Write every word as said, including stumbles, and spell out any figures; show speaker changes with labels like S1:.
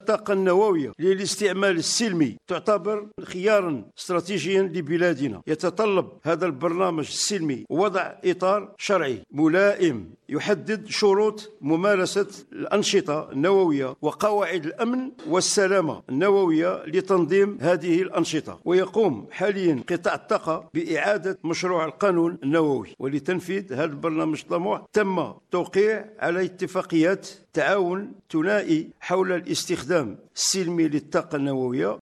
S1: الطاقة النووية للاستعمال السلمي تعتبر خيارا استراتيجيا لبلادنا. يتطلب هذا البرنامج السلمي وضع إطار شرعي ملائم يحدد شروط ممارسة الأنشطة النووية وقواعد الأمن والسلامة النووية لتنظيم هذه الأنشطة. ويقوم حاليا قطاع الطاقة بإعادة مشروع القانون النووي. ولتنفيذ هذا البرنامج الطموح تم توقيع على اتفاقيات تعاون ثنائي حول الاستخدام السلمي للطاقة النووية